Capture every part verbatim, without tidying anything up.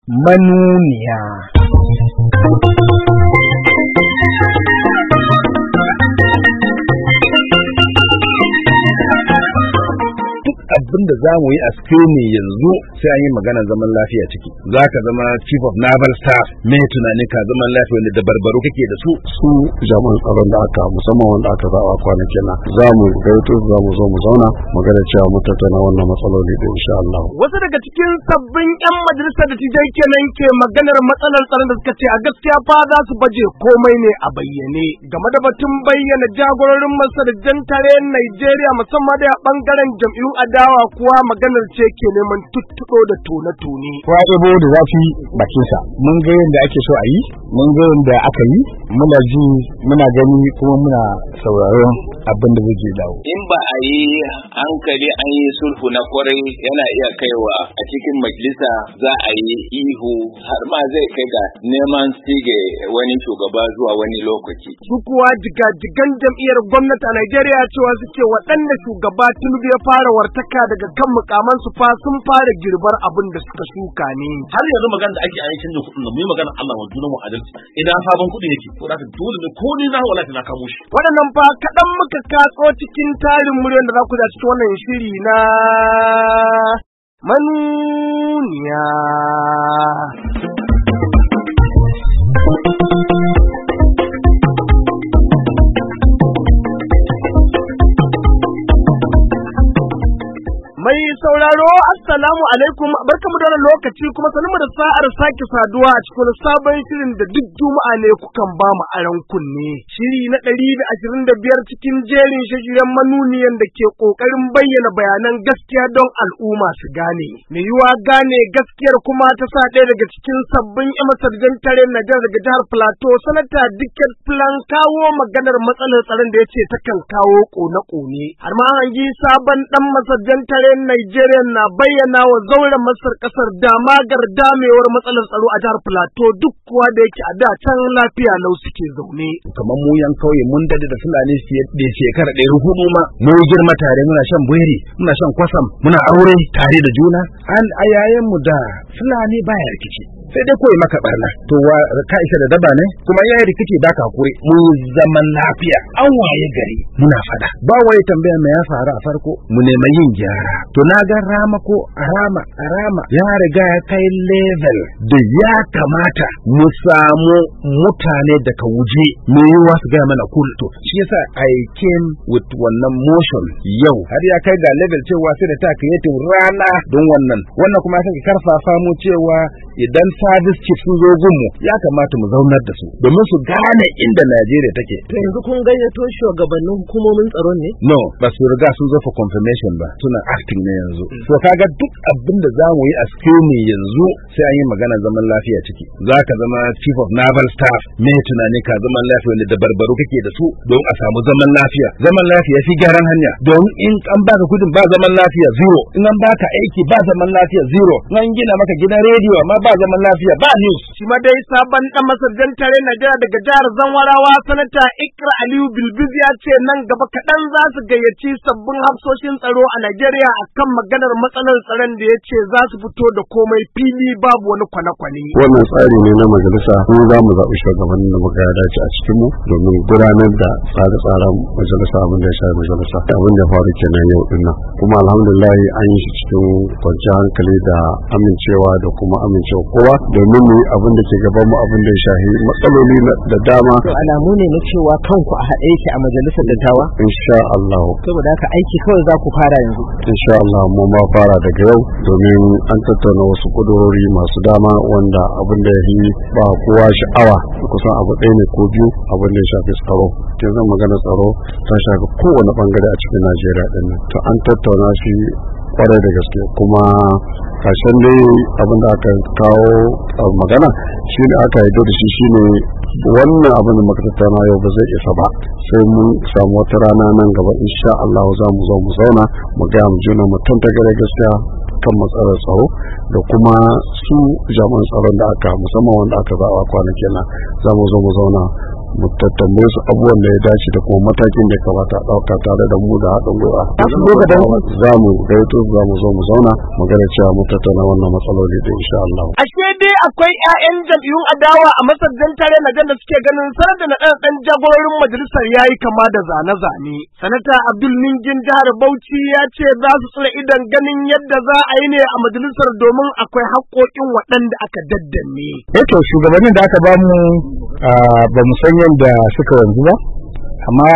manuniya. Abin da za mu yi a ne yanzu sai an yi magana zaman lafiya ciki. Za ka zama chief of naval staff, me tunani ka zaman lafiya wanda da barbaro kake da su su jami'an tsaron da aka musamman wanda aka zaɓa kwanakin nan za mu gaito za mu zo mu zauna magana cewa mu tattauna wannan matsaloli da insha Allah. Wasu daga cikin sabbin yan majalisar da tijai kenan ke maganar matsalar tsaron da suka ce a gaskiya fa za su baje komai ne a bayyane game da batun bayyana jagororin masarjan tare Najeriya musamman da bangaren jam'iyyun adawa kuwa maganar ce ke neman tuttuɗo da tone-tone. Kowa ɗebo da zafi bakinsa. Mun ga yadda ake so a yi, mun ga yadda aka yi, muna ji, muna gani kuma muna sauraron abin da zai dawo. In ba a yi hankali an yi sulhu na kwarai yana iya kaiwa a cikin majalisa za a yi ihu har ma zai kai ga neman sige wani shugaba zuwa wani lokaci. Su kuwa jigajigan jam'iyyar gwamnati a Najeriya cewa suke waɗanda shugaba Tinubu ya fara wartaka daga kan mukaman su fa sun fara girbar abin da suka shuka ne. Har yanzu magana da ake ayi canjin kuɗin nan mu yi magana Allah wa junan mu adalci. Idan sabon kuɗi yake ko da dole ne ko ni na wallahi na kamo shi. Waɗannan fa kaɗan muka katso cikin tarin muryar da za ku da cikin wannan shiri na manuniya. Mai sauraro assalamu alaikum barkamu da lokaci kuma sanin da sa'ar sake saduwa a cikin sabon shirin da duk juma'a ne kukan ba mu aran kunne shiri na ɗari da ashirin da biyar cikin jerin shiryen manuniyan da ke kokarin bayyana bayanan gaskiya don al'umma su gane mai yiwa gane gaskiyar kuma ta sa ɗaya daga cikin sabbin yan masarjan tare Najar daga jihar Plateau sanata Dicket Plan kawo maganar matsalar tsaron da yace takan kawo kone-kone har ma an yi sabon dan masarjan tare Nigeria na bayyana wa zauren Masar kasar damagar damewar matsalar tsaro a jihar Plateau duk kuwa da yake a da can lafiya lau suke zaune. Kamar mu yan kauye mun dade da Fulani fiye da shekara ɗaya hudu ma mun girma tare muna shan bweri muna shan kwasam muna aure tare da juna an ayayen mu da Fulani baya rikici. Sai dai koyi maka barna to wa ka isa da daba ne kuma yayi rikici baka hakuri mu zaman lafiya an waye gari muna fada ba wai tambaya me ya faru a farko mu neman yin gyara to na ga rama ko arama arama ya riga ya kai level da ya kamata mu samu mutane daga wuje me yiwa su ga mana cool to shi yasa I came with wannan motion yau har ya kai ga level cewa sai da ta create rana don wannan wannan kuma sai karfafa mu cewa idan service chief sun zo gunmu ya kamata mu zaunar da su domin su gane inda Najeriya take. To yanzu kun gayyato shugabannin hukumomin tsaro ne? No, ba su riga sun zo for confirmation ba, suna acting ne yanzu. So kaga duk abin da za mu yi a ne yanzu sai an yi magana zaman lafiya ciki. Za ka zama chief of naval staff, me tunani ka zaman lafiya wanda da barbaro kake da su don a samu zaman lafiya. Zaman lafiya fi gyaran hanya. Don in an baka kudin ba zaman lafiya zero, in an baka aiki ba zaman lafiya zero, in an gina maka gidan rediyo amma ba zaman lafiya ba news. Shi ma dai sabon dan masarjan tare Najeriya daga jihar Zanwarawa sanata Ikra Aliyu Bilbiz ya ce nan gaba kaɗan za su gayyaci sabbin hafsoshin tsaro a Najeriya akan maganar matsalar tsaron da ya ce za su fito da komai fili babu wani kwane-kwane. Wannan tsari ne na majalisa mu za mu zaɓi shugabannin da muka dace a cikin mu domin gudanar da tsare-tsaren majalisa abin da ya shafi majalisa abin da faru kenan yau din nan kuma alhamdulillah an yi shi cikin kwanciyar hankali da amincewa da kuma amincewa kowa domin mu abin da ke gaban mu abin da ya shafi matsaloli da dama. Alamu ne na cewa kanku a haɗe yake a majalisar dattawa? Insha Allah. Saboda haka aiki kawai za ku fara yanzu? Insha Allah mu ma fara daga yau domin an tattauna wasu kudurori masu dama wanda abin da ya yi ba kowa sha'awa kusan abu ɗaya ne ko biyu abin da ya shafi tsaro. Ke zan magana tsaro ta shafi kowane bangare a cikin Najeriya ɗin nan. To an tattauna shi kwarai da gaske kuma kashin dai abin da aka kawo magana shi ne aka yi da shi shi ne wannan abin da muka tattauna yau ba zai isa ba sai mun samu wata rana nan gaba insha Allah za mu zo mu zauna mu ga mu juna mu tantagare gaskiya kan matsalar tsaro da kuma su jami'an tsaron da aka musamman wanda aka zaɓa kwanakin nan za mu zo mu zauna mu tattambaye su abubuwan da ya dace da kuma matakin da ya kamata a ɗauka tare da mu da haɗin gwiwa. Za mu gaito za mu zo mu zauna mu gane cewa mu tattauna wannan matsaloli da insha Allah. Ashe dai akwai ƴaƴan jam'iyyun adawa a masarjan tare na da suke ganin sanar da naɗa ɗan jagororin majalisar yayi kama da zane-zane. Sanata Abdul Ningin jihar Bauchi ya ce za su tsira idan ganin yadda za a yi ne a majalisar domin akwai haƙƙoƙin waɗanda aka daddanne. Eto shugabannin da aka bamu ba mu san yadda suka wanzu ba, amma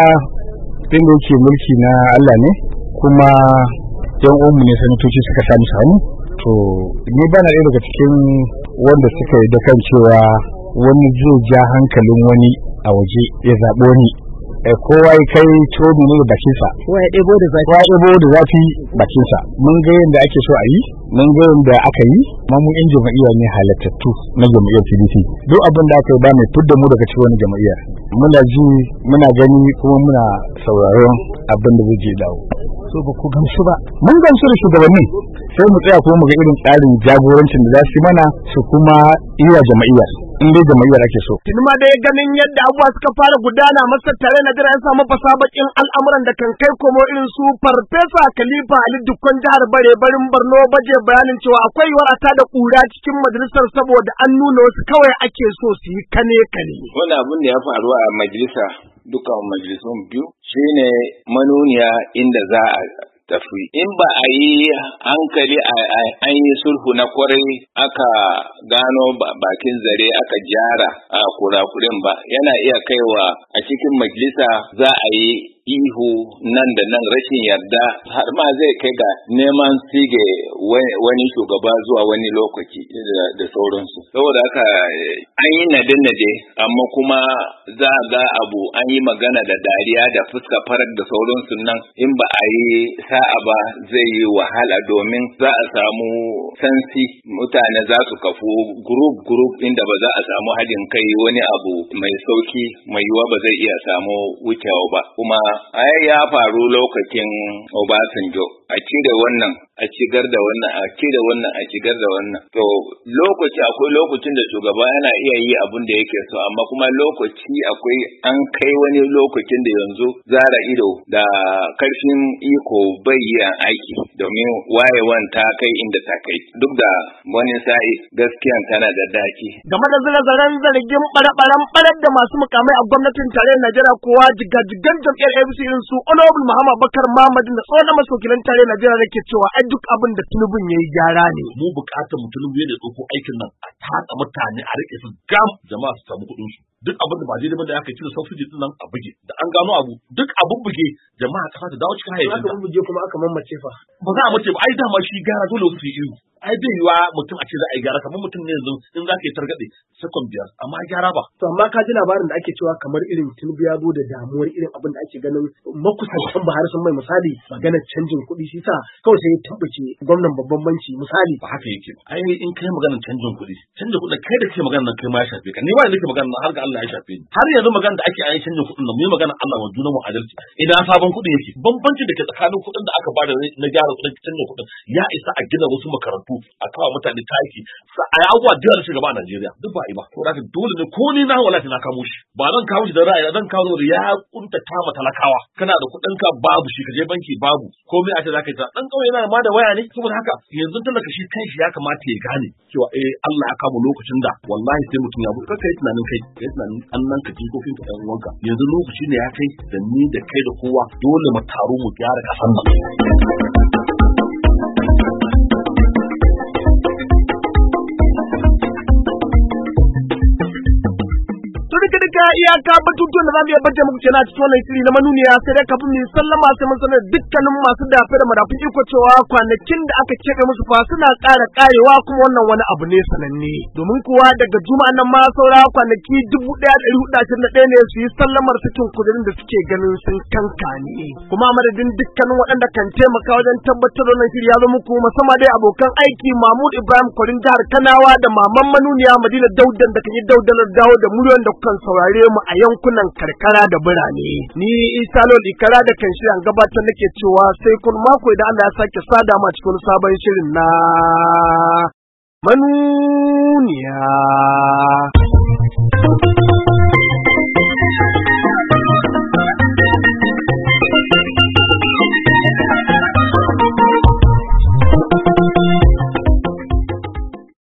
din da yake mulki na Allah ne kuma yan uwanmu ne sanatoci suka sami hannu. To ni ba na ɗaya daga cikin wanda suka yi da kan cewa wani zai ja hankalin wani a waje ya zaɓo ni. E, kowa ya kai tobi ne da bakinsa, kowa ya ɗebo da zafi, kowa ya ɗebo da zafi bakinsa. Mun ga yadda ake so a yi, mun ga yadda aka yi, amma mun yan jama'iyya ne halattattu na jama'iyyar P D P. Duk abin da aka yi ba mai fidda mu daga cikin wani jama'iyya. Muna ji, muna gani kuma muna sauraron abin da zai je dawo. So ba ku gamsu ba. Mun gamsu da shugabanni, sai mu tsaya kuma mu ga irin tsarin jagorancin da za su yi mana su kuma iya jama'iyya. In dai jama'iyyar ake so. Tuni ma dai ganin yadda abuwa suka fara gudana masar tare na jira ya samu fasabakin al'amuran da kan kai komo irin su Farfesa Khalifa Ali Dukkan jihar Bare barin Borno baje bayanin cewa akwai yiwuwar ta da kura cikin majalisar saboda an nuna wasu kawai ake so su yi kane kane. Wani abin da ya faru a majalisa dukkan majalisun biyu shine manuniya inda za a tafi. In ba a yi hankali an yi sulhu na kwarai aka gano bakin zare aka gyara a kurakuren ba, yana iya kaiwa a cikin majalisa za a yi ihu nan da nan rashin yarda har ma zai kai ga neman sige wani shugaba zuwa wani lokaci da sauransu. Saboda haka an yi nade-nade amma kuma za a ga abu an yi magana da dariya da fuska farar da sauransu nan in ba a yi sa'a ba zai yi wahala domin za a samu sansi mutane za su kafu group group inda ba za a samu haɗin kai wani abu mai sauki mai yiwuwa ba zai iya samu wucewa ba. Kuma ai ya faru lokacin Obasanjo a cire wannan a cigar da wannan a cire wannan a cigar da wannan to lokaci akwai lokacin da shugaba yana iya yi abin da yake so amma kuma lokaci akwai an kai wani lokacin da yanzu zara ido da karfin iko bai yi aiki domin wayewan ta kai inda ta kai duk da wani sa'i gaskiyan tana da daki. Game da zira-zaren zargin ɓare-ɓaren ɓarar da masu mukamai a gwamnatin tarayyar Najeriya kowa jigajigan jam'iyyar A B C irin su Honorable Muhammad Bakar Muhammad da tsohon masokilan tarayyar Najeriya da ke cewa ai duk abin da Tinubun yayi gyara ne. Mu bukatar mu Tinubu ya dauko aikin nan a tatsa mutane a rike su gam jama'a su samu kuɗin su. Duk abin da ba daidai ba da aka cire subsidy din nan a buge da an gano abu duk abun buge jama'a kasa ta dawo cikin hayyacin. Aka buge kuma aka mammace fa. Ba za a mace ba ai dama shi gyara dole su yi iri. Ai bai yiwa mutum a ce za a yi gyara kamar mutum ne yanzu in za ka yi targaɗe sakon biyar amma gyara ba. To amma ka ji labarin da ake cewa kamar irin Tinubu ya zo da damuwar irin abin da ake ganin makusantan Buhari sun mai misali maganar canjin kuɗi shi sa kawai sai ya tabbace gwamnan babban banki misali. Ba haka yake ba. Ai in kai maganar canjin kuɗi canjin kuɗi kai da ke maganar nan kai ma ya shafe ka ni ma da nake maganar nan har ga Allah ya shafe ni. Har yanzu maganar da ake yi canjin kuɗin nan mu yi maganar Allah wa junan mu adalci idan sabon kuɗi yake bambancin da ke tsakanin kuɗin da aka bada na gyara kuɗin canjin kuɗin ya isa a gina wasu makarantu a kawo mutane taki a yi abubuwa da yawa shugaba a Najeriya duk ba a yi ba. To da dole ne ko ni na wallahi na kamo shi ba zan kawo shi da ra'ayi zan kawo da ya kunta kama talakawa kana da kuɗin ka babu shi ka je banki babu komai a ce zaka yi ta dan kauye yana ma da waya ne saboda haka yanzu talaka shi kanshi ya kamata ya gane cewa eh Allah ya kama lokacin da wallahi sai mutum ya buƙata kai tunanin kai kai tunanin annan ka jikokin ka ɗan uwanka yanzu lokaci ne ya kai da ni da kai da kowa dole mu taro mu gyara kasan nan. duka iyaka batutuwan da zamu iya baje muku kenan cikin wannan shiri na manuniya sai dai kafin mu sallama sai mun sanar dukkanin masu dafe da madafin iko cewa kwanakin da aka kebe musu fa suna ƙara ƙarewa kuma wannan wani abu ne sananne domin kuwa daga juma'an nan ma saura kwanaki dubu ɗaya da ɗari huɗu da ashirin da ɗaya ne su yi sallamar cikin kudirin da suke ganin sun kankane kuma madadin dukkanin waɗanda kan taimaka wajen tabbatar da wannan shiri ya zo muku musamman dai abokan aiki Mahmud Ibrahim Kwarin jihar Kanawa da maman manuniya Madina Daudan da kan yi daudalar dawo da muryoyin da kukan saurare mu a yankunan karkara da birane. Ni Isa Lol Ikara da kan shirin gabatar nake cewa sai kun mako idan Allah ya sake sada ma cikin sabon shirin na manuniya.